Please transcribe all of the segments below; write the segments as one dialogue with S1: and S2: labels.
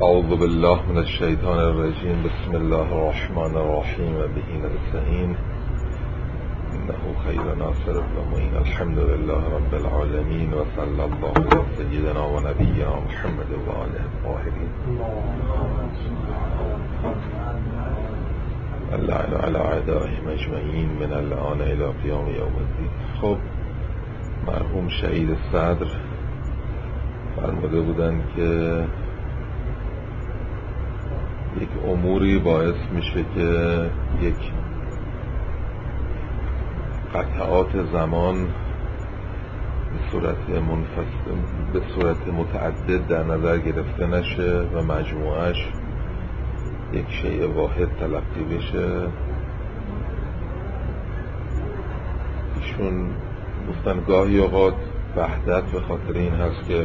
S1: اعوذ بالله من الشیطان الرجیم. بسم الله الرحمن الرحیم و به نستعین انه خیر ناصر و معین. الحمد لله رب العالمین و صلی الله علی سیدنا و نبینا محمد و آله الطاهرین. اللعن علی اعدائهم اجمعین من الآن الی قیام یوم الدین. خب مرحوم شهید صدر فرموده بودن که یک اموری باعث میشه که یک قطعات زمان به صورت متعدد در نظر گرفته نشه و مجموعش یک شیء واحد تلقی بشه. ایشون گفتن گاهی اوقات وحدت به خاطر این هست که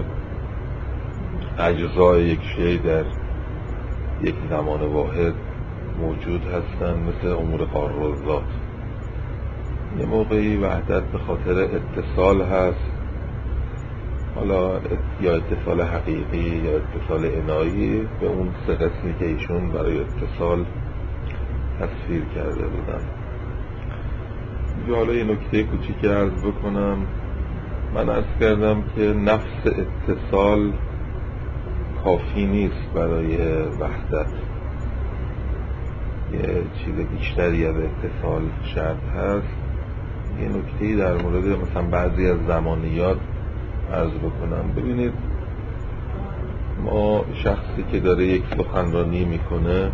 S1: اجزای یک شیء در یک زمان واحد موجود هستن، مثل امور قارالذات. یه موقعی وحدت به خاطر اتصال هست، حالا یا اتصال حقیقی یا اتصال عنایی، به اون سه قسمی که ایشون برای اتصال تصویر کرده بودن. حالا یه نکته کوچیک عرض بکنم. من عرض کردم که نفس اتصال کافی نیست برای وحدت، یه چیز بیشتری از اتصال شرط هست. یه نکته‌ای در مورد مثلا بعضی از زمانیات عرض بکنم. ببینید، ما شخصی که داره یک سخنرانی میکنه،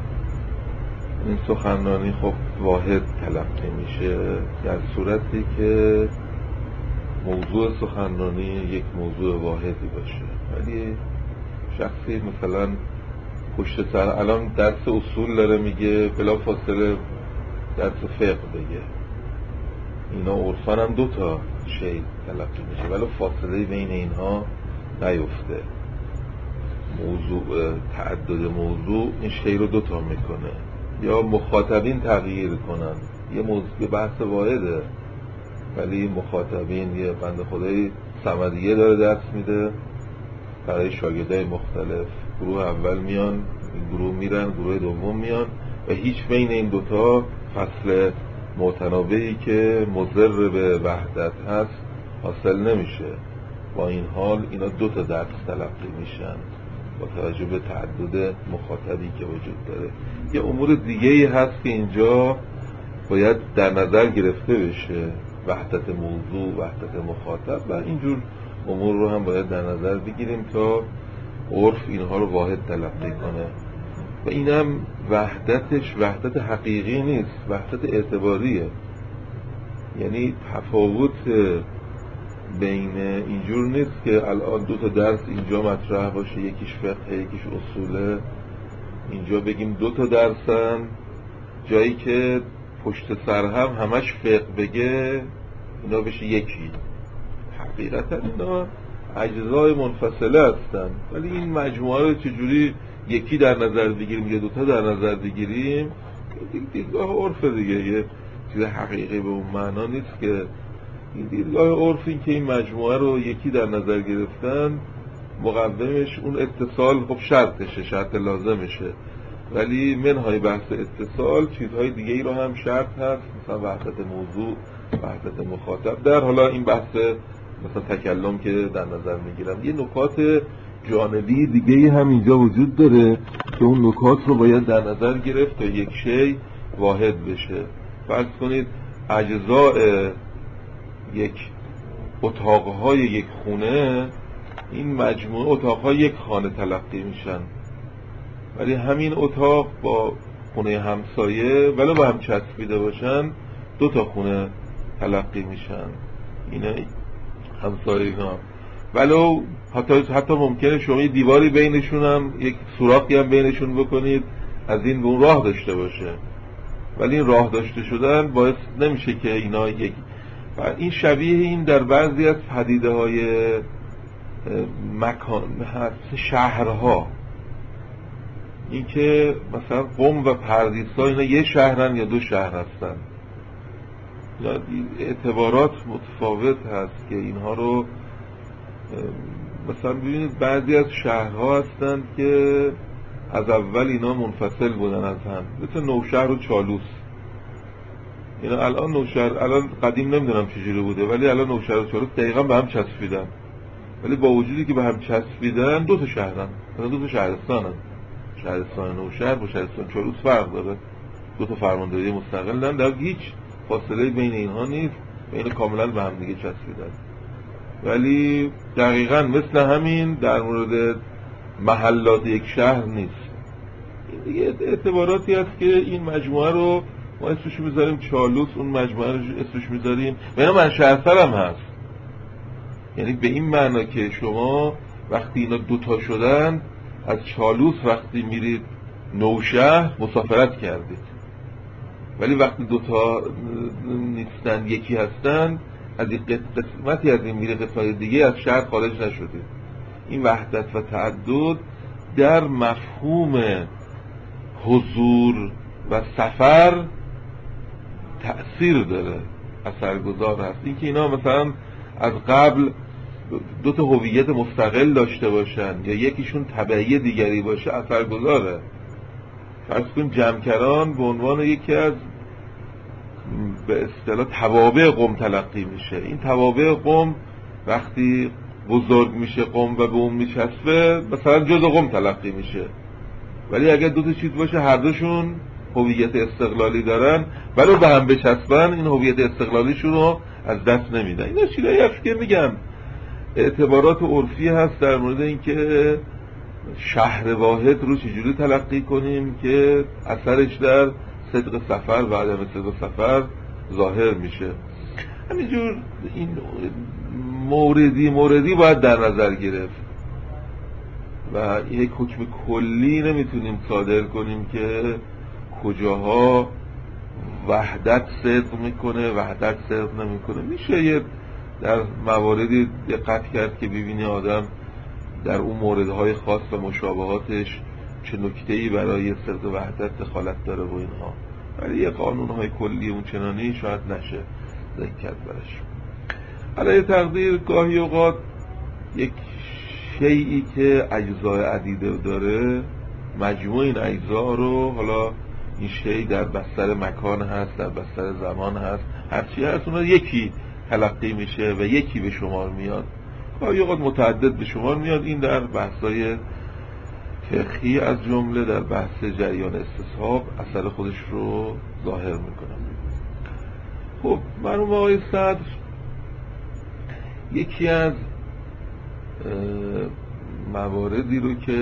S1: این سخنرانی خب واحد تلقی میشه در صورتی که موضوع سخنرانی یک موضوع واحدی باشه. ولی شخصی مثلا پشت سر الان درس اصول داره میگه، بلا فاصله درس فقه بگه، اینا عرفاً هم دوتا شی تلقی میشه ولی فاصله بین اینها نیفته. موضوع تعدد موضوع این شی رو دوتا میکنه، یا مخاطبین تغییر کنن. یه موضوع بحث واحده ولی مخاطبین، یه بنده خدای صمدیه داره درس میده برای شاگردای مختلف، گروه اول میان، این گروه میرن، گروه دوم میان و هیچ بین این دوتا فصل متنابهی که مضر به وحدت هست حاصل نمیشه. با این حال اینا دوتا درس تلقی میشن با توجه به تعدد مخاطبی که وجود داره. یه امور دیگه‌ای هست که اینجا باید در نظر گرفته بشه، وحدت موضوع، وحدت مخاطب و اینجور امور رو هم باید در نظر بگیریم تا عرف اینها رو واحد تلقی کنه. و اینم وحدتش وحدت حقیقی نیست، وحدت اعتباریه. یعنی تفاوت بین اینجور نیست که الان دو تا درس اینجا مطرح باشه، یکیش فقه یکیش اصوله، اینجا بگیم دو تا درسن، جایی که پشت سر هم همش فقه بگه اینا بشه یکی. حقیقتا اینا اجزای منفصله هستن، ولی این مجموعه رو چجوری یکی در نظر بگیریم یا دوتا در نظر بگیریم، دیدگاه عرف دیگه، یه چیز حقیقی به اون معنا نیست. که این دیدگاه عرف این که این مجموعه رو یکی در نظر گرفتن، مقومش اون اتصال خب شرطشه، شرط لازمشه، ولی منهای بحث اتصال چیزهای دیگه ای رو هم شرط هست، مثلا وحدت موضوع، وحدت مخاطب. در حالا این بحث مثلا تکلم که در نظر میگیرم، یه نکات جانبی دیگه هم اینجا وجود داره که اون نکات رو باید در نظر گرفت تا یک شی واحد بشه. فرض کنید اجزاء یک اتاقهای یک خونه، این مجموعه اتاقهای یک خانه تلقی میشن، ولی همین اتاق با خونه همسایه ولو با هم چسبیده باشن دو تا خونه تلقی میشن. اینا همسایه اینا، ولو حتی ممکنه شما یه دیواری بینشون هم، یک سوراخی هم بینشون بکنید از این به اون راه داشته باشه، ولی این راه داشته شدن باعث نمیشه که اینا یک. و این شبیه این در بعضی از پدیده های مکان شهرها، این که مثلا قم و پردیسا اینا یه شهرن یا دو شهر هستن، اعتبارات متفاوت هست که اینها رو مثلا ببینید بعضی از شهرها هستند که از اول اینا منفصل بودن از هم، مثل نوشهر و چالوس. اینا الان نوشهر، الان قدیم نمیدونم چجوری بوده، ولی الان نوشهر و چالوس دقیقا به هم چسبیدن، ولی با وجودی که به هم چسبیدن دو تا شهرن، دو تا شهرستانن. شهرستان نوشهر با شهرستان چالوس فرق داره، دو تا فرمانداری مستقلن، در هیچ فاصله بین اینها نیست، بین کاملا به هم دیگه چسبیدن. ولی دقیقاً مثل همین در مورد محلات یک شهر نیست. این دیگه اعتباراتی هست که این مجموعه رو ما اسمش میذاریم چالوس، اون مجموعه رو اسمش میذاریم و اینا منشأ هم هست. یعنی به این معنا که شما وقتی اینا دوتا شدن، از چالوس وقتی میرید نوشهر مسافرت کردید، ولی وقتی دوتا نیستن یکی هستن، از این قسمتی از این میره قسمت دیگه از شهر خارج نشدید. این وحدت و تعدد در مفهوم حضور و سفر تأثیر داره، اثرگذار هست. این که اینا مثلا از قبل دو تا هویت مستقل داشته باشن یا یکیشون تبعی دیگری باشه اثرگذاره. فرض کن جمکران به عنوان یکی از به اصطلاح توابع قم تلقی میشه. این توابع قم وقتی بزرگ میشه قم و به اون میچسبه مثلا جز قم تلقی میشه، ولی اگر دو تا چیز باشه هر دوشون هویت استقلالی دارن ولی به هم بچسبن، این هویت استقلالیشون رو از دست نمیدن. اینا چیزایی هست که میگم اعتبارات عرفی هست در مورد اینکه شهر واحد رو چجوری تلقی کنیم که اثرش در صدق سفر و عدم صدق سفر ظاهر میشه. همینجور این موردی باید در نظر گرفت و یک حکم کلی نمیتونیم صادر کنیم که کجاها وحدت صدق میکنه وحدت صدق نمیکنه. میشه یه در مواردی دقت کرد که ببینی آدم در اون موردهای خاص و مشابهاتش چه نکته‌ای برای صدق وحدت دخالت داره و اینها، ولی یه قانونهای کلی اون چنانی شاید نشه ذکر کرد برش. علیه تقدیر گاهی اوقات یک شیئی که اجزای عدیده داره، مجموع این اجزا رو، حالا این شیء در بستر مکان هست، در بستر زمان هست، هرچی هست، اونها یکی تلقی میشه و یکی به شمار میاد، گاهی اوقات متعدد به شمار میاد. این در بحث‌های فقهی از جمله در بحث جریان استصحاب اثر خودش رو ظاهر میکنه. خب مرحوم آقای صدر یکی از مواردی رو که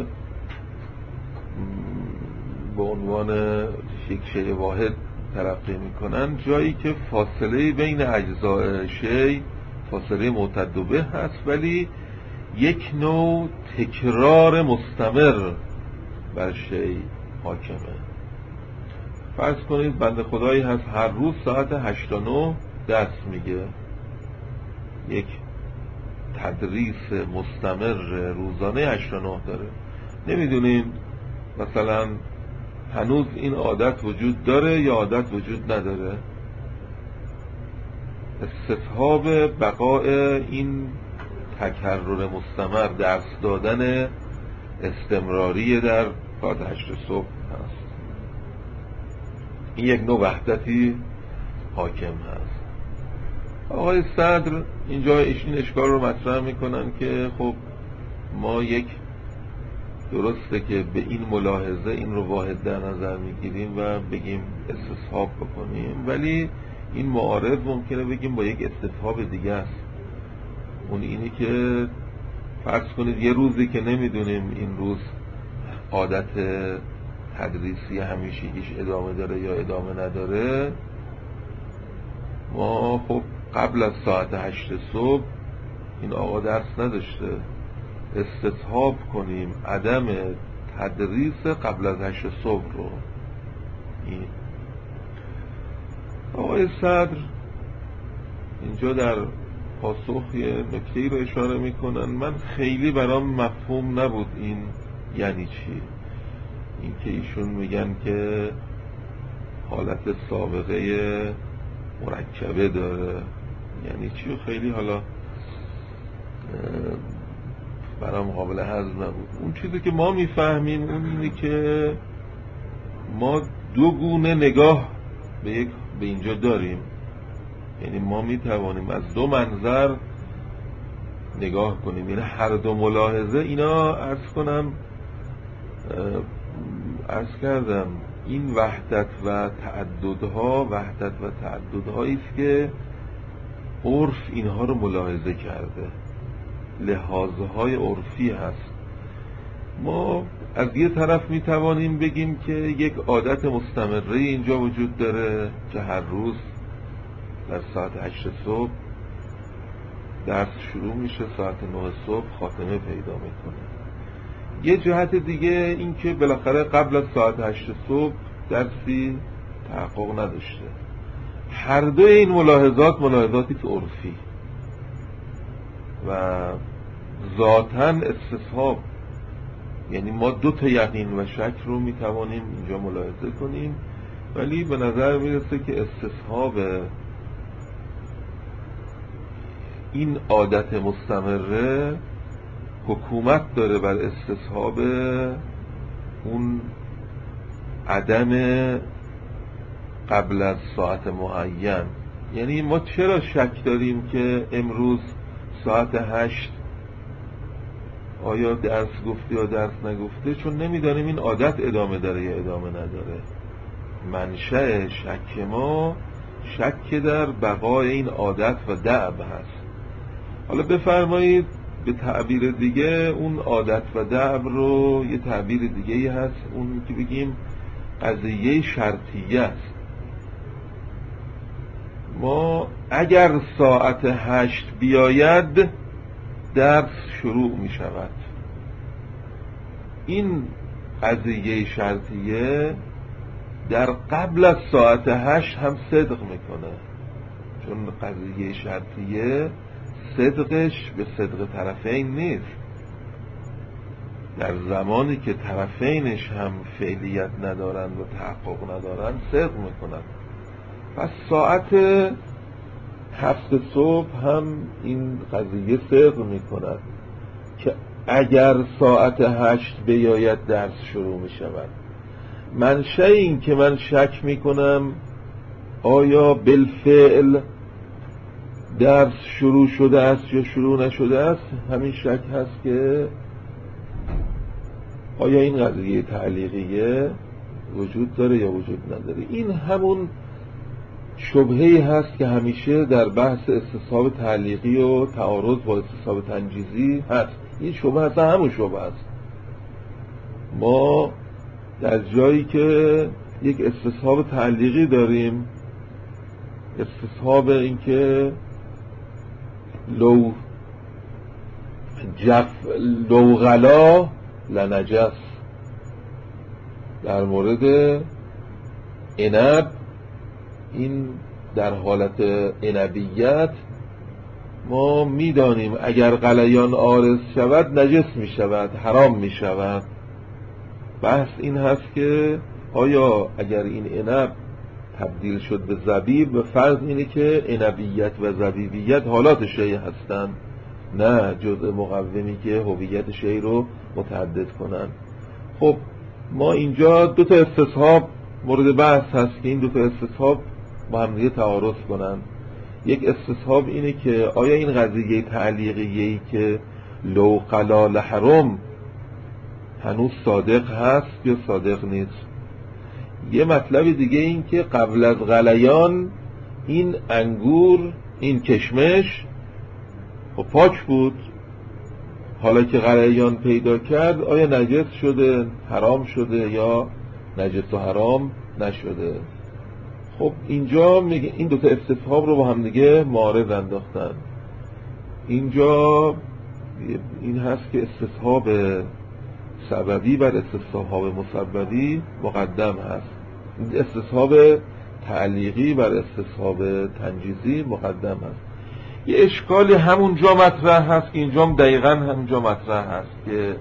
S1: به عنوان یک شیء واحد تلقی میکنن، جایی که فاصله بین اجزای شیء فاصله معتد به هست ولی یک نوع تکرار مستمر بر شیء حاکمه. فرض کنید بنده خدایی هست هر روز ساعت 8 تا 9 درس میگه، یک تدریس مستمر روزانه 8 تا 9 داره. نمیدونیم مثلا هنوز این عادت وجود داره یا عادت وجود نداره. استصحاب بقاء این تکرر مستمر، درس دادن استمراری در ساعت 8 صبح هست. این یک نوع وحدتی حاکم هست. آقای صدر اینجا این اشکال رو مطرح میکنن که خب ما یک درسته که به این ملاحظه این رو واحد در نظر میگیریم و بگیم استصحاب بکنیم، ولی این معارض ممکنه بگیم با یک استصحاب دیگه است. اون اینی که فرض کنید یه روزی که نمیدونیم این روز عادت تدریسی همیشگیش ادامه داره یا ادامه نداره، ما خب قبل از ساعت 8 صبح این آقا درس نداشته، استصحاب کنیم عدم تدریس قبل از 8 صبح رو. این آقای صدر اینجا در پاسخ یه نکته‌ای رو اشاره میکنن، من خیلی برام مفهوم نبود این یعنی چی. این که ایشون میگن که حالت سابقه مرکبه داره یعنی چی، و خیلی حالا برام قابل هضم نبود. اون چیزی که ما میفهمیم اون اینه که ما دو گونه نگاه به اینجا داریم، یعنی ما میتوانیم از دو منظر نگاه کنیم، یعنی هر دو ملاحظه اینا عرض کردم این وحدت و تعددهایی است که عرف اینها رو ملاحظه کرده، لحاظهای عرفی هست. ما از یه طرف میتوانیم بگیم که یک عادت مستمره اینجا وجود داره که هر روز در ساعت 8 صبح درس شروع میشه، ساعت 9 صبح خاتمه پیدا میکنه. یه جهت دیگه این که بالاخره قبل از ساعت 8 صبح درسی تحقق نداشته. هر دو این ملاحظاتی که عرفی و ذاتاً استصحاب، یعنی ما دو تا یقین و شک رو میتوانیم اینجا ملاحظه کنیم، ولی به نظر میرسه که استصحاب این عادت مستمره حکومت داره بر استصحاب اون عدم قبل از ساعت معین. یعنی ما چرا شک داریم که امروز ساعت 8 آیا درس گفته یا درس نگفته؟ چون نمیدانیم این عادت ادامه داره یا ادامه نداره. منشأ شک ما شک در بقای این عادت و دأب هست. حالا بفرمایید به تعبیر دیگه اون عادت و دأب رو یه تعبیر دیگه هست، اون که بگیم قضیه شرطیه است. ما اگر ساعت 8 بیاید درس شروع می شود. این قضیه شرطیه در قبل از ساعت 8 هم صدق میکنه، چون قضیه شرطیه صدقش به صدق طرفین نیست. در زمانی که طرفینش هم فعلیت ندارند و تحقق ندارند صدق میکنند. پس ساعت 7 صبح هم این قضیه صدق میکند که اگر ساعت 8 بیاید درس شروع میشود. منشأ این که من شک میکنم آیا بالفعل درس شروع شده است یا شروع نشده است، همین شک هست که آیا این قضیه تعلیقیه وجود داره یا وجود نداره. این همون شبهه‌ای هست که همیشه در بحث استصحاب تعلیقی و تعارض با استصحاب تنجیزی هست. این شبهه هست، همون شبهه است. ما در جایی که یک استصحاب تعلیقی داریم، استصحاب این که لو غلا لنجس، در مورد عنب این در حالت عنبیت ما میدانیم اگر غلیان عارض شود نجس می شود، حرام می شود. بحث این هست که آیا اگر این عنب تبدیل شد به زبیب، به فرض اینه که عنبیت و زبیبیت حالات شیء هستند، نه جزء مقومی که هویت شیء رو متعدد کنن. خب ما اینجا دو تا استصحاب مورد بحث هست که این دو تا استصحاب با هم دیگه تعارض کنن. یک استصحاب اینه که آیا این قضیه تعلیقیه‌ای که لو قلا لحرم هنوز صادق هست یا صادق نیست. یه مطلب دیگه این که قبل از غلیان این انگور، این کشمش خب پاک بود، حالا که غلیان پیدا کرد آیا نجس شده، حرام شده یا نجس و حرام نشده. خب اینجا میگه این دوتا استصحاب رو با هم دیگه معارض انداختن. اینجا این هست که استصحاب سببی بر استصحاب مسببی مقدم هست، استصحاب تعلیقی بر استصحاب تنجیزی مقدم هست. یه اشکالی همونجا مطرح هست که اینجا دقیقاً همونجا مطرح هست که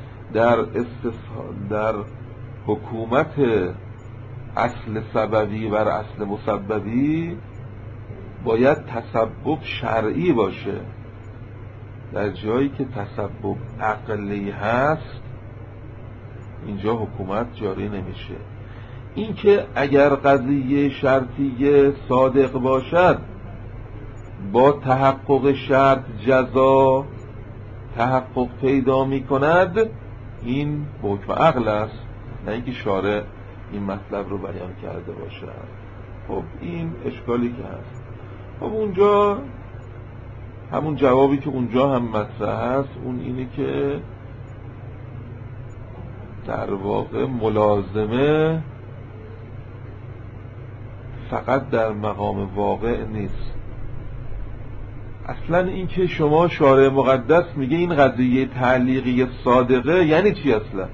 S1: در حکومت اصل سببی بر اصل مسببی باید تسبب شرعی باشه. در جایی که تسبب عقلی هست اینجا حکومت جاری نمیشه. این که اگر قضیه شرطیه صادق باشد با تحقق شرط جزا تحقق پیدا می کند، این به حکم عقل است، نه اینکه شارع این مطلب رو بیان کرده باشد. خب این اشکالی که هست. خب اونجا همون جوابی که اونجا هم مطرح هست اون اینه که در واقع ملازمه فقط در مقام واقع نیست. اصلا این که شما شارع مقدس میگه این قضیه تعلیقی صادقه یعنی چی اصلا؟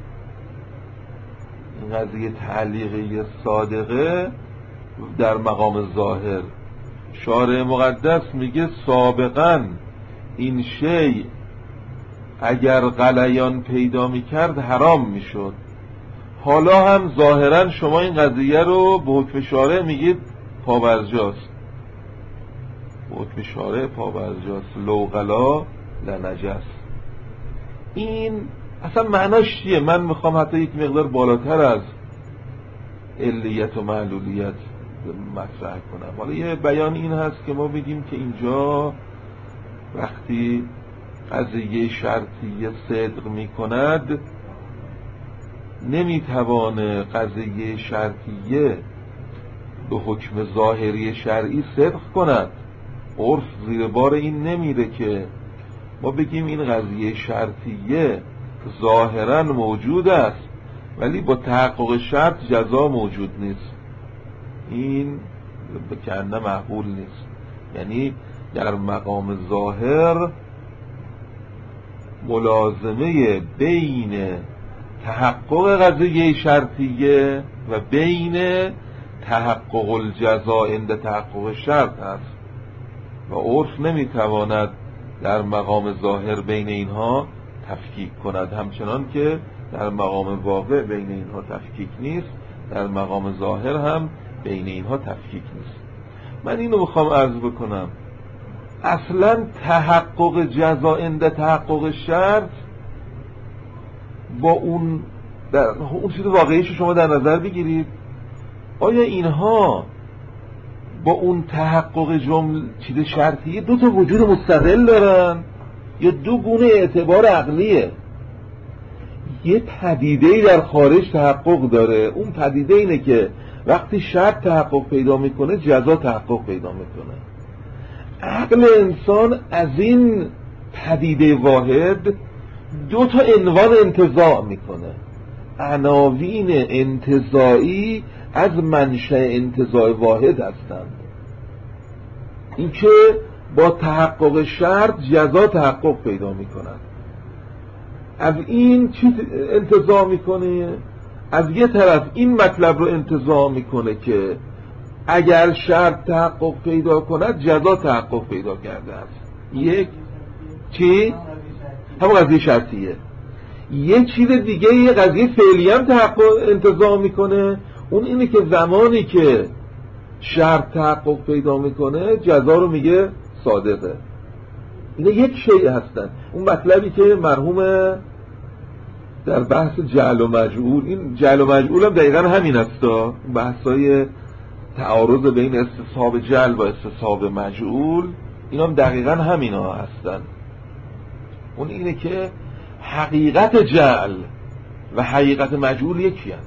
S1: این قضیه تعلیقی صادقه در مقام ظاهر، شارع مقدس میگه سابقا این شیء اگر غلیان پیدا میکرد حرام میشد، حالا هم ظاهرا شما این قضیه رو به حکم شارع میگید پابرجاست. به حکم شارع پابرجاست، لو غلا لنجس. این اصلا معناش چیه؟ من میخوام حتی یک مقدار بالاتر از علیت و معلولیت مطرح کنم. حالا یه بیان این هست که ما بگیم که اینجا وقتی قضیه شرطیه صدق می کند نمیتوانه قضیه شرطیه به حکم ظاهری شرعی صدق کند. عرف زیر بار این نمیره که ما بگیم این قضیه شرطیه ظاهرا موجود است ولی با تحقق شرط جزا موجود نیست. این به کنده معقول نیست. یعنی در مقام ظاهر ملازمه بین تحقق قضیه شرطیه و بین تحقق الجزا عند تحقق شرط است و عرف نمیتواند در مقام ظاهر بین اینها تفکیک کند، همچنان که در مقام واقع بین اینها تفکیک نیست، در مقام ظاهر هم بین اینها تفکیک نیست. من اینو میخوام عرض بکنم، اصلا تحقق جزا عند تحقق شرط با اون چیز واقعیش شما در نظر بگیرید، آیا اینها با اون تحقق چیز شرطی دو تا وجود مستقل دارن یا دو گونه اعتبار عقلیه؟ یه پدیده‌ای در خارج تحقق داره، اون پدیده اینه که وقتی شرط تحقق پیدا میکنه جزا تحقق پیدا میکنه. عقل انسان از این پدیده واحد دو تا عنوان انتزاع میکنه، عناوین انتزاعی از منشأ انتزاع واحد هستند. این که با تحقق شرط جزا تحقق پیدا میکند، از این چی انتزاع میکنه؟ از یه طرف این مطلب رو انتزاع میکنه که اگر شرط تحقق پیدا کند جزا تحقق پیدا کرده است. یک چی؟ همون قضیه شرطیه. یه چیز دیگه یه قضیه فعلی هم تحقق انتزاع میکنه، اون اینه که زمانی که شرط تحقق پیدا میکنه جزا رو میگه صادقه. اینا یک شیء هستن. اون مطلبی که مرحوم در بحث جعل و مجعول، این جعل و مجعول هم دقیقا همین هستا، بحثای تعارض بین استصحاب جعل و استصحاب مجعول این هم دقیقا همین ها هستن. اون اینه که حقیقت جعل و حقیقت مجعول یکی هست.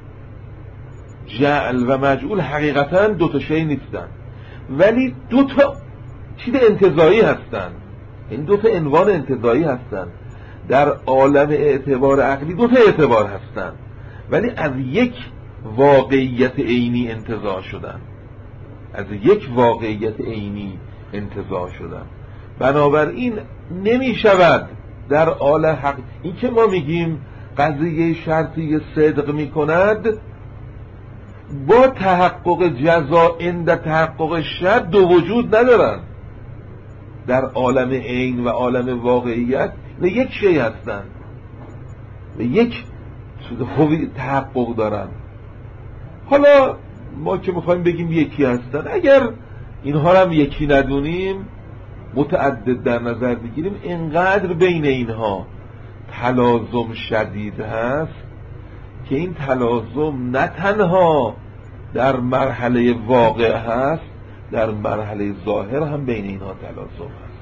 S1: جعل و مجعول حقیقتا دو تا شی نیستن ولی دو تا چیز انتزاعی هستن، این دو تا عنوان انتزاعی هستن. در عالم اعتبار عقلی دو تا اعتبار هستن ولی از یک واقعیت عینی انتزاع شدن، از یک واقعیت عینی انتزاع شدن. بنابراین نمی شود در عالم حق این که ما میگیم قضیه شرطی صدق می کند با تحقق جزا عند تحقق شرط دو وجود ندارن. در عالم عین و عالم واقعیت نه یک شی هستن، نه یک تحقق دارن. حالا ما که میخوایم بگیم یکی هستن، اگر اینها هم یکی ندونیم متعدد در نظر بگیریم اینقدر بین اینها تلازم شدید هست که این تلازم نه تنها در مرحله واقع هست، در مرحله ظاهر هم بین اینها تلازم هست.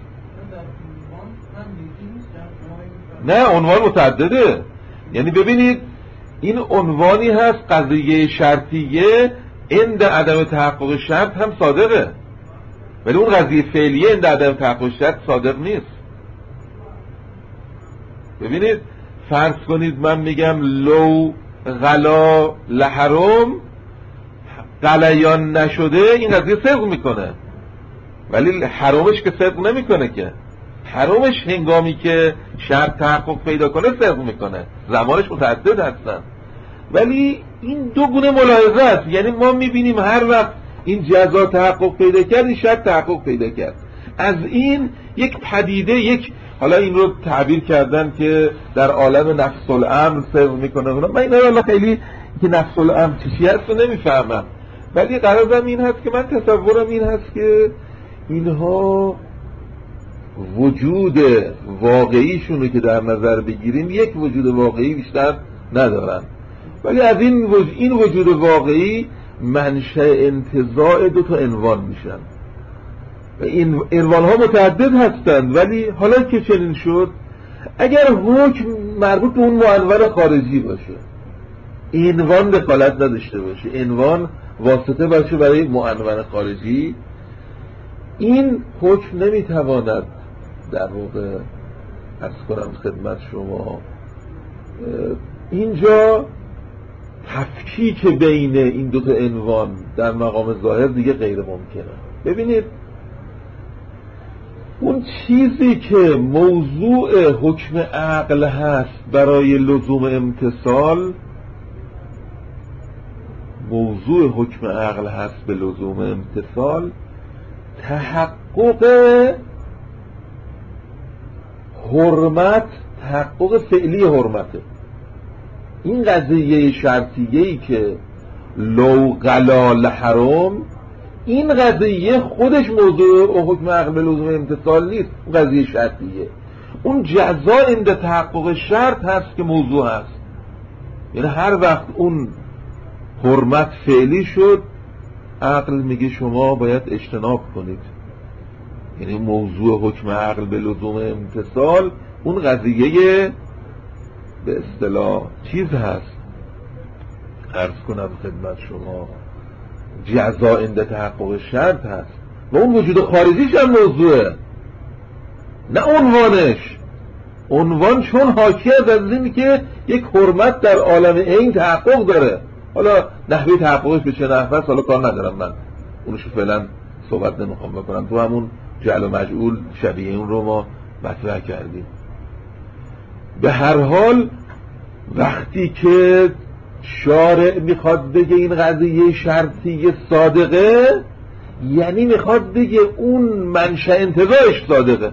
S1: نه، عنوان متعدده. یعنی ببینید این عنوانی هست قضیه شرطیه عند عدم تحقق شرط هم صادقه، ولی اون قضیه فعلیه عند عدم تحقق شرط صادق نیست. ببینید فرض کنید من میگم لو غلا لحرم، غلیان نشده، این قضیه صدق میکنه، ولی حرامش که صدق نمیکنه که. حرامش هنگامی که شرط تحقق پیدا کنه صدق میکنه، زمانش متعدد هستن. ولی این دو گونه ملاحظه است. یعنی ما میبینیم هر وقت این جزا تحقق پیدا کرد، این شرط تحقق پیدا کرد. از این یک پدیده، یک، حالا این رو تعبیر کردن که در عالم نفس الامر صدق میکنه. من این رو خیلی که نفس الامر چیزی هست رو نمیفهمم، ولی قرارم این هست که من تصورم این هست که اینها وجود واقعیشونو که در نظر بگیریم یک وجود واقعی بیشتر ندارن، ولی از این وجود واقعی منشأ انتزاع دو تا عنوان میشن و این عنوان ها متعدد هستند. ولی حالا که چنین شد، اگر حکم مربوط به اون معنون خارجی باشه، عنوان دخالت نداشته باشه، عنوان واسطه باشه برای معنون خارجی، این حکم نمیتواند در واقع عرض کنم خدمت شما اینجا تفکیک بین این دو تا عنوان در مقام ظاهر دیگه غیر ممکنه. ببینید اون چیزی که موضوع حکم عقل هست برای لزوم امتثال، موضوع حکم عقل هست به لزوم امتثال، تحقق حرمت، تحقق فعلی حرمته. این قضیه شرطیه‌ای که لو غلال حرام، این قضیه خودش موضوع حکم عقل به لزوم امتثال نیست، اون قضیه شرطیه. اون جزا عند تحقق شرط هست که موضوع هست. یعنی هر وقت اون حرمت فعلی شد، عقل میگه شما باید اجتناب کنید. یعنی موضوع حکم عقل به لزوم امتثال اون قضیه به اصطلاح چیز هست، عرض کنم خدمت شما جزا عند تحقق شرط هست و اون وجود خارجیش هم موضوعه، نه عنوانش. عنوان چون حاکی از اینه که یک حرمت در عالم عین تحقق داره. حالا نحوه تحققش به چه نحوه است حالا کار ندارم، من اونشو فعلا صحبت نمیخوام بکنم، تو همون جعل و مجعول شبیه اون رو ما مطرح کردیم. به هر حال وقتی که شارع میخواد بگه این قضیه شرطی صادقه، یعنی میخواد بگه اون منشأ انتزاعش صادقه.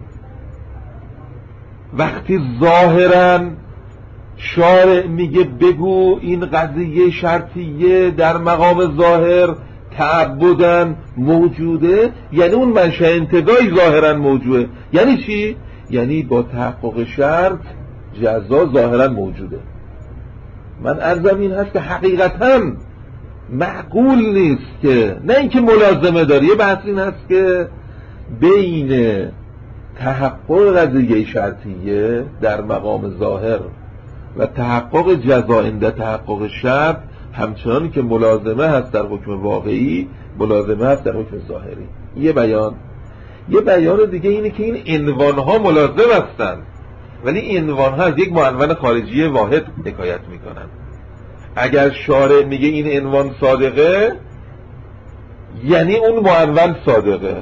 S1: وقتی ظاهراً شارع میگه بگو این قضیه شرطیه در مقام ظاهر تعبداً موجوده، یعنی اون منشأ انتزاعی ظاهراً موجوده. یعنی چی؟ یعنی با تحقق شرط جزا ظاهراً موجوده. من عرضم این هست که حقیقتاً معقول نیست که، نه اینکه ملازمه داره، یه بحث این هست که بین تحقق قضیه شرطیه در مقام ظاهر و تحقق جزا عند تحقق شرط همچنان که ملازمه هست در حکم واقعی، ملازمه هست در حکم ظاهری. یه بیان دیگه اینه که این عنوانها ملازم هستند، ولی این عنوانها از یک معنون خارجی واحد حکایت میکنن. اگر شارع میگه این عنوان صادقه، یعنی اون معنون صادقه.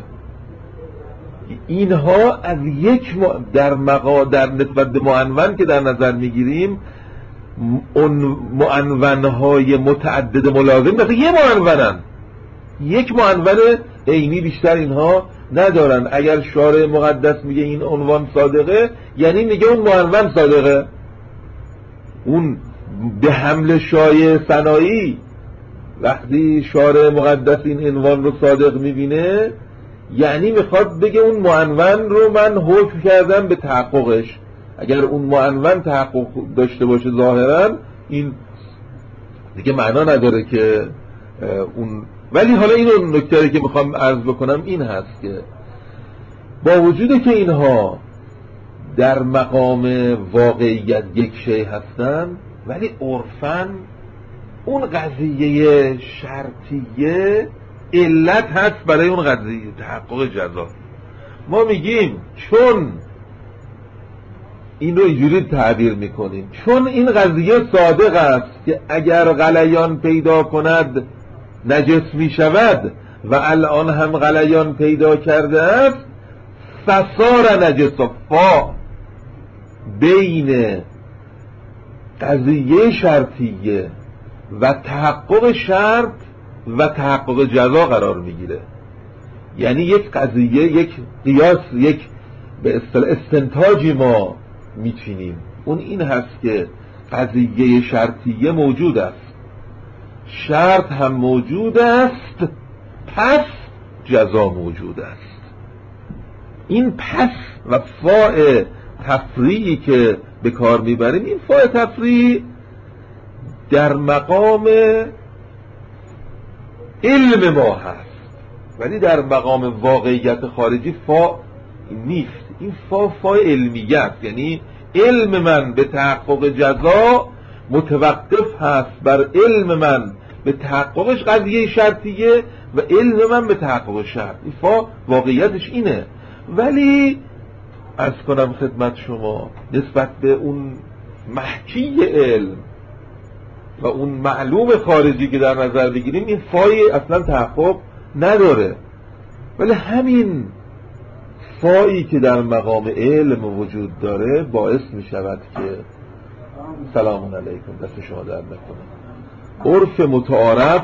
S1: اینها از یک در نسبت به معنون که در نظر میگیریم، اون معنونهای متعدد ملازم مثل یه معنونن، یک معنون عینی بیشتر اینها ندارن. اگر شارع مقدس میگه این عنوان صادقه، یعنی میگه اون معنون صادقه. اون به حمل شایع ثنایی وقتی شارع مقدس این عنوان رو صادق میبینه، یعنی میخواد بگه اون معنون رو من حکم کردم به تحققش. اگر اون معنون تحقق داشته باشه ظاهرا این دیگه معنا نداره که اون. ولی حالا این نکته که میخوام عرض بکنم این هست که با وجود که اینها در مقام واقعیت یک شی هستن، ولی عرفاً اون قضیه شرطیه علت هست برای اون قضیه تحقق جزا. ما میگیم چون این رو اینجوری تعبیر میکنیم، چون این قضیه صادق است که اگر غلیان پیدا کند نجس میشود و الان هم غلیان پیدا کرده است، فصار نجسا. بین قضیه شرطیه و تحقق شرط و تحقق جزا قرار میگیره. یعنی یک قضیه، یک قیاس، یک به اصطلاح استنتاجی ما میچینیم، اون این هست که قضیه شرطیه موجود است، شرط هم موجود است، پس جزا موجود است. این پس و فاء تفریعی که به کار میبریم، این فاء تفریع در مقام علم ما هست، ولی در مقام واقعیت خارجی فا نیست. این فا علمیه است، یعنی علم من به تحقق جزا متوقف هست بر علم من به تحققش قضیه شرطیه و علم من به تحقق شرط. این فا واقعیتش اینه. ولی عرض کنم خدمت شما نسبت به اون محکی علم و اون معلوم خارجی که در نظر بگیریم، این فای اصلا تحقق نداره. ولی همین فایی که در مقام علم وجود داره باعث می شود که سلام علیکم، دست شما در نکنه، عرف متعارف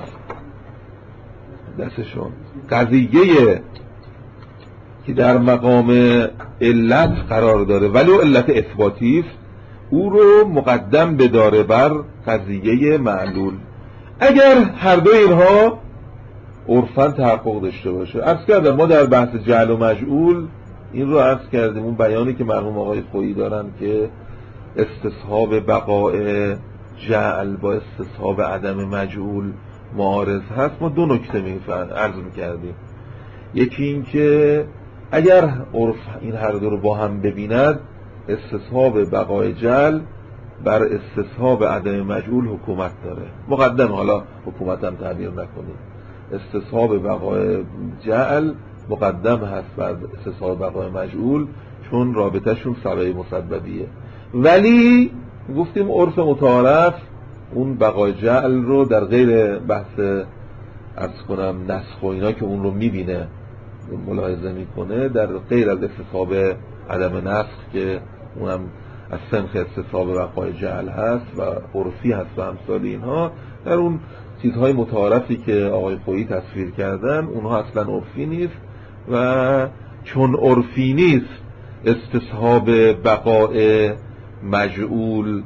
S1: دستشون قضیه که در مقام علت قرار داره ولی علت اثباتی است، او رو مقدم بداره بر قضیه معلول. اگر هر دو اینها عرفاً تحقق داشته باشه. عرض کردم ما در بحث جعل و مجعول این رو عرض کردیم، اون بیانی که مرحوم آقای خویی دارن که استصحاب بقاء جعل با استصحاب عدم مجعول معارض هست، ما دو نکته عرض میکردیم. یکی این که اگر عرف این هر دو رو با هم ببیند، استصحاب بقای جعل بر استصحاب عدم مجعول حکومت داره. مقدم، حالا حکومت هم تعبیر نکنیم، استصحاب بقای جعل مقدم هست بر استصحاب بقای مجعول، چون رابطهشون سبب مسببیه. ولی گفتیم عرف متعارف اون بقای جعل رو در غیر بحث عرض کنم نسخ و اینا که اون رو میبینه ملاحظه میکنه، در غیر از استصحاب عدم نسخ که اونم از سنخ استصحاب بقای جعل هست و عرفی هست و امثال اینها، در اون چیزهای متعارفی که آقای خویی تصویر کردن اونها اصلا عرفی نیست. و چون عرفی نیست، استصحاب بقای مجعول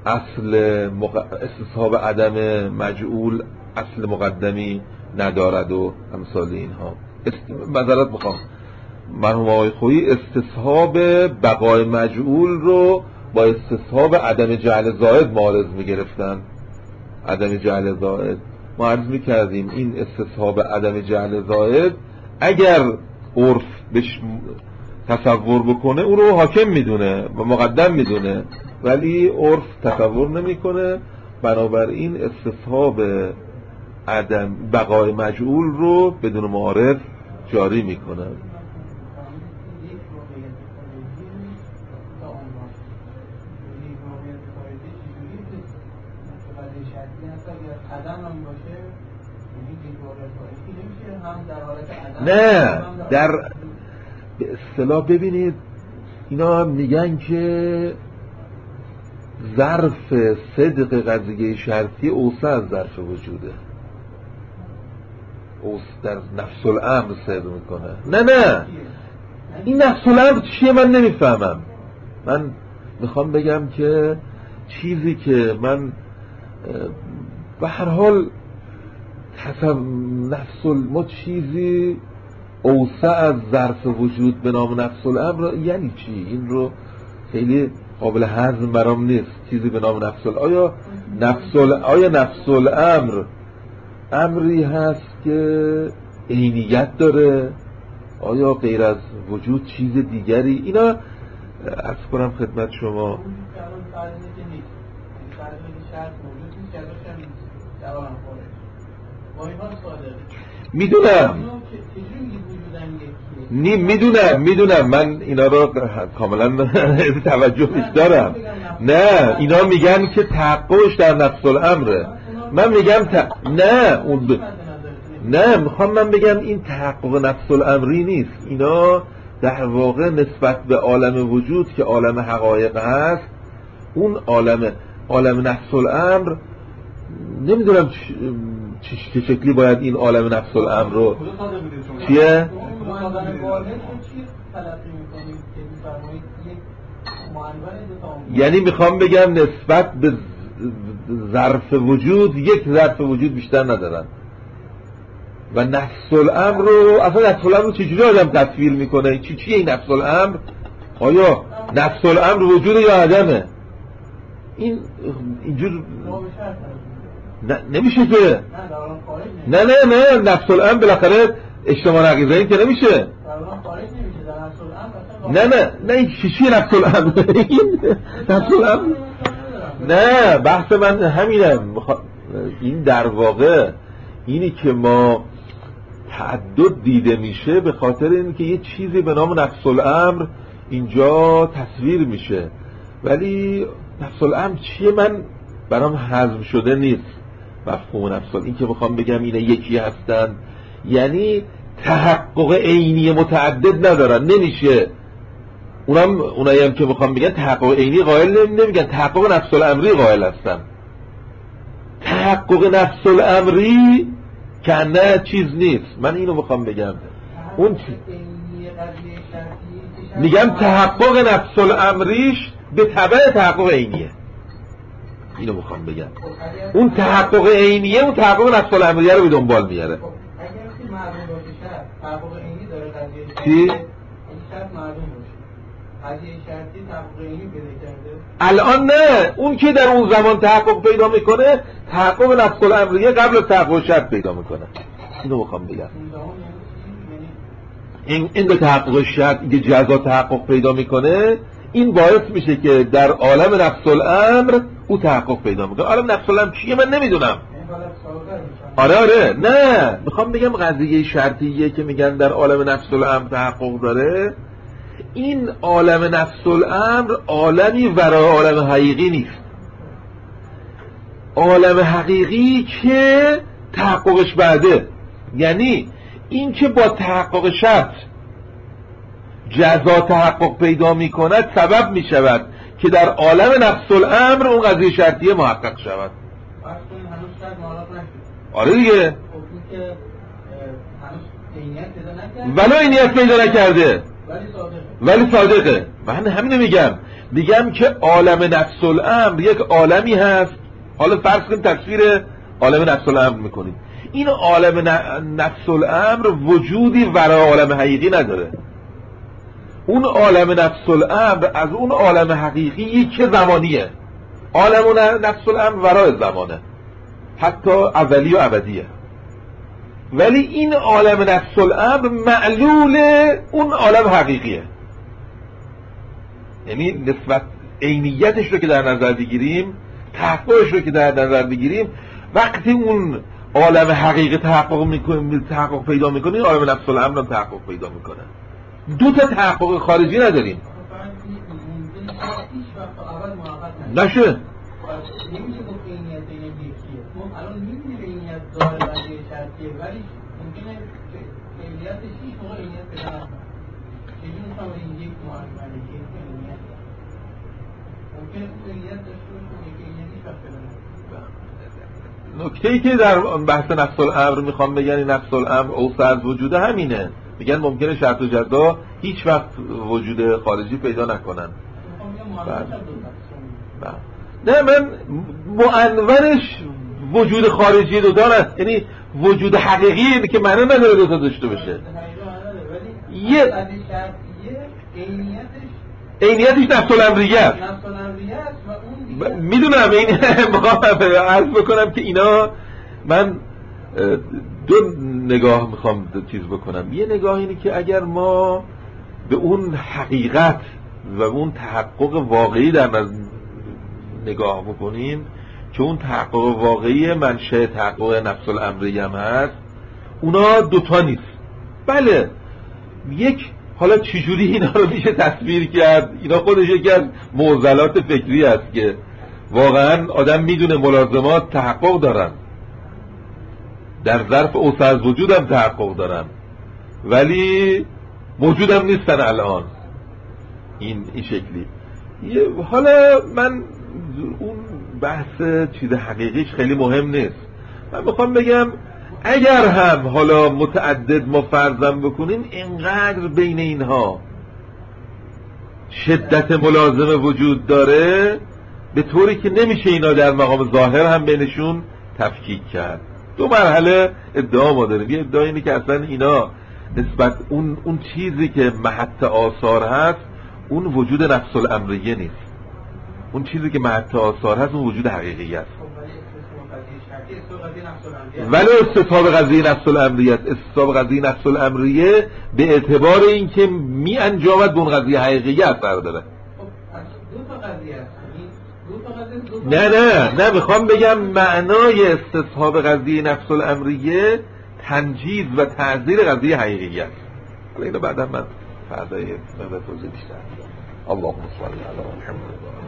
S1: استصحاب عدم مجعول اصل مقدمی ندارد و امثال اینها. معذرت میخوام، مرحوم آقای خویی استصحاب بقای مجعول رو با استصحاب عدم جعل زائد معارض میگرفتن. عدم جعل زائد ما عرض میکردیم این استصحاب عدم جعل زائد اگر عرف بهش تصور بکنه او رو حاکم میدونه و مقدم میدونه، ولی عرف تصور نمیکنه، بنابراین استصحاب عدم بقای مجعول رو بدون معارض جاری میکنه. نه، در به اصطلاح ببینید اینا میگن که ظرف صدق قضیه شرطی اوسع از ظرف وجوده، در نفس الامر صدق میکنه. نه این نفس الامر چیه من نمیفهمم. من میخوام بگم که چیزی که من به هر حال نفس ما چیزی اوسع از ظرف وجود به نام نفس الامر یعنی چی؟ این رو خیلی قابل هضم برام نیست. چیزی به نام نفس الامر، آیا نفس الامر امری هست که عینیت داره؟ آیا غیر از وجود چیز دیگری؟ اینا عرض کنم خدمت شما. میدونم من اینا رو کاملا توجه دارم. نه اینا میگن که تحققش در نفس الامره. من میگم نه میخوام من بگم این تحقق نفس الامری نیست. اینا در واقع نسبت به عالم وجود که عالم حقایق هست، اون عالم نفس الامر نمیدونم چه شکلی باید این عالم نفس الامر رو چیه؟ یعنی میخوام بگم نسبت به ظرف وجود یک ظرف وجود بیشتر ندارن و نفس الامر رو اصلا نفس الامر رو چجوری آدم تصویر میکنه؟ چیه این نفس الامر؟ آیا نفس الامر وجود یا عدمه؟ این اینجور نمیشه که نه نفس الامر بالاخره اجتماع نقیضه این که نمیشه. نه این چیه نفس الامر؟ نفس الامر نه بحث من همینه. این در واقع اینی که ما تعدد دیده میشه به خاطر اینکه یه چیزی به نام نفس الامر اینجا تصویر میشه، ولی نفس الامر چیه من برام هضم شده نیست مفهوم نفس الامر. این که بخوام بگم اینا یکی هستن یعنی تحقق عینی متعدد ندارن، نمیشه. اونایی هم که بخوام بگن تحقق عینی قائل نمیگن، تحقق نفس الامری قائل هستن. تحقق نفس الامری که نه چیز نیست. من اینو بخوام بگم اون میگم تحقق نفس الامریش به تبع تحقق عینیه. اینو بخوام بگم اون تحقق عینیه اون تحقق نفس الامریه رو به دنبال میاره.
S2: اگر که معلوم باشه تحقق عینی داره قضیه
S1: چی؟
S2: شرط معلوم باشه قضیه شرطی تحقق عینی پیدا کرده.
S1: الان نه، اون که در اون زمان تحقق پیدا میکنه تحقق نفس الامریه قبل از تحقق شرط پیدا میکنه. اینو بخوام بگم این به تحقق شرط که جزا تحقق پیدا میکنه این باعث میشه که در عالم نفس الامر او تحقق پیدا میکنه. عالم نفس الامر چیه من نمیدونم. آره نه میخوام بگم قضیه شرطیه که میگن در عالم نفس الامر تحقق داره، این عالم نفس الامر عالمی ورای عالم حقیقی نیست. عالم حقیقی که تحققش بعده، یعنی این که با تحقق شرط جزا تحقق پیدا میکند سبب میشود که در عالم نفس الامر اون قضیه شرطیه محقق شود. آره دیگه ولو عینیت پیدا نکرده ولی صادقه. من همینو میگم که عالم نفس الامر یک عالمی هست. حالا فرض کنیم تصویر عالم نفس الامر میکنیم. این عالم نفس الامر وجودی ورای عالم حقیقی نداره. اون عالم نفس الامر از اون عالم حقیقی که زمانیه. عالم نفس الامر ورای زمانه، حتی اولی و ابدیه. ولی این عالم نفس الامر معلول اون عالم حقیقیه. یعنی نسبت عینیتش رو که در نظر بگیریم، تحققش رو که در نظر بگیریم، وقتی اون عالم حقیقی تحقق پیدا میکنه عالم نفس الامر هم تحقق پیدا میکنه. دو تا تحقق خارجی نداریم. نشه
S2: الان می‌بینیم عینیت داره قضیه شرطیه ولی ممکنه عینیتش هیچ موقع عینیت پیدا نکنه. چجوری می‌خوام این یک معامله که عینیت ممکنه عینیت داشته باشه که عینیت هیچ وقت پیدا نکنه.
S1: نکته‌ای که در بحث نفس الامر میخوام بگن این نفس الامر اوسع از وجود همینه. میگن ممکنه شرط و جزا هیچ وقت وجود خارجی پیدا نکنن. نه من معنورش وجود خارجی دو دارد، یعنی وجود حقیقی که معنی نداره دو تا داشته باشه.
S2: یه
S1: عینیتش نفس الامریه است. میدونم این میخوام عرض بکنم که اینا من دو نگاه میخوام چیز بکنم. یه نگاه اینه که اگر ما به اون حقیقت و اون تحقق واقعی در نگاه بکنیم که اون تحقق واقعی منشأ تحقق نفس الامری هم هست، اونا دوتا نیست. بله یک، حالا چجوری اینا رو میشه تصویر کرد؟ اینا خودش یکی از معضلات فکری است که واقعا آدم میدونه ملازمات تحقق دارن، در ظرف اوسع از وجود هم تحقق دارن، ولی موجود هم نیستن الان این شکلی. حالا من اون بحث چیز حقیقیش خیلی مهم نیست. من میخوام بگم اگر هم حالا متعدد ما فرضم بکنیم، اینقدر بین اینها شدت ملازمه وجود داره به طوری که نمیشه اینا در مقام ظاهر هم بینشون تفکیک کرد. دو مرحله ادعا ما داریم. یه ادعا اینه که اصلا اینا نسبت اون چیزی که محط آثار هست اون وجود نفس الامریه نیست. اون چیزی که محط آثار هست اون وجود حقیقی است. ولی استصحاب قضیه نفس الامریه است. استصحاب قضیه نفس الامریه به اعتبار اینکه می انجامد به اون قضیه حقیقی اثر داره. نه میخوام بگم معنای استصحاب قضیه نفس الامریه تنجیز و تعذیر قضیه حقیقی است. حالا اینو بعدا من فردا مقدار توضیح بیشتر. اللهم صل علی محمد.